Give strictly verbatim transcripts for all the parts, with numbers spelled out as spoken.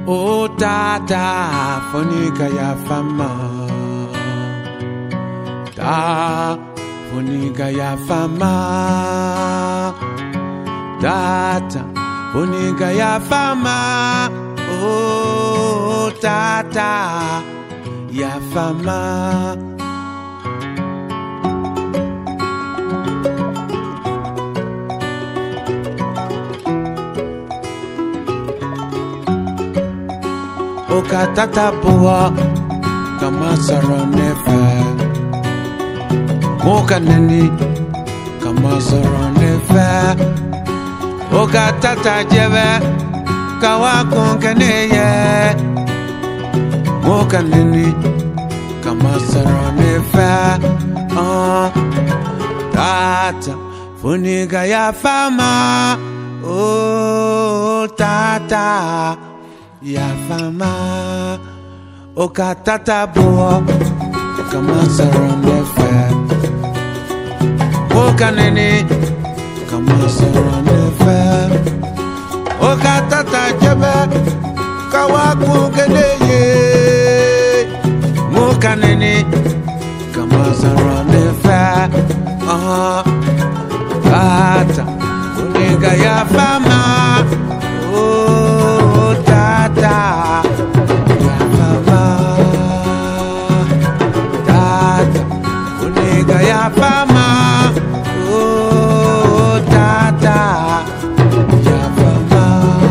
Oh tata fonika ya fama, ta fonika ya fama, tata fonika ya fama. Oh tata ya fama. Oka tata boa kama saronefa, moka neni kama saronefa. Oka tata jebe kawa konkeneye, moka neni kama saronefa. Ah, tata funiga ya fama. Oh tata ya fama. Oka tata boa kama saronefa, moka neni kama saronefa. Oka tata jebe kawa kungeneye, moka neni kama saronefa. Ah, tata uniga ya fama. Oh tata ya fama, tata uniga ya fama. Oh tata ya fama.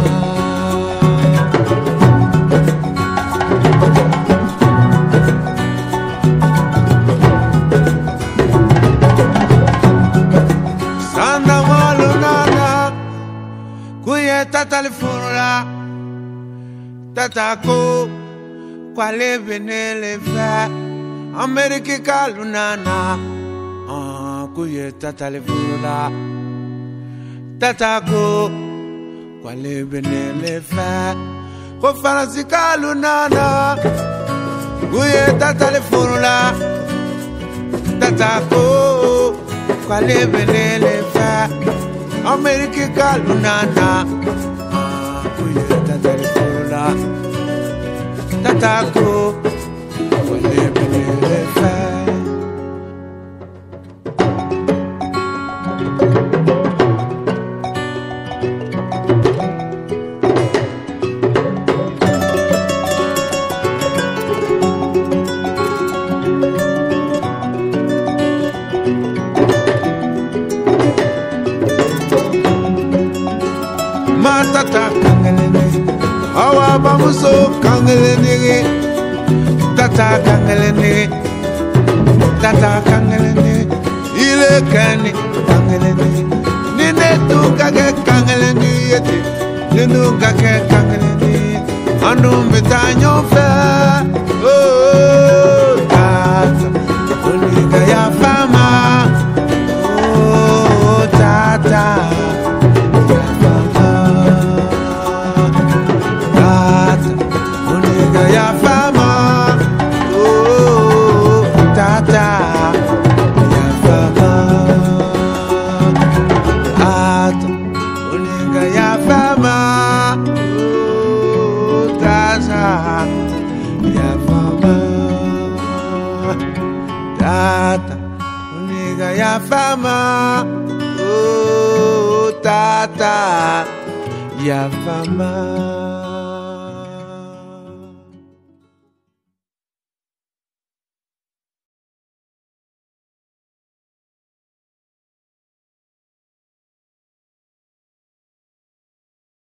Sanda walunana kuye tata lifura, tata ko kwale benele fa Amerika kalunana. Ah kuye tata lifura, tata ko kwale benele fa ko faransi kalunana. Kuye tata lifura, tata ko kwale benele fa Amerika kalunana. Ah kuye tata lifura, tata ko kwale benele fa. Tata kangelene, awa bamuso kangelene, tata kangelene, tata kangelene, ile kani kangelene, nine tu kage kangelene yeti, ninu kage kangelene, anu mitanyo fe. Oh tata, uniga ya fama. Oh tata. Ya fama, oh tata ya fama, tata uniga ya fama, oh tata ya fama, tata uniga ya fama, oh tata ya fama.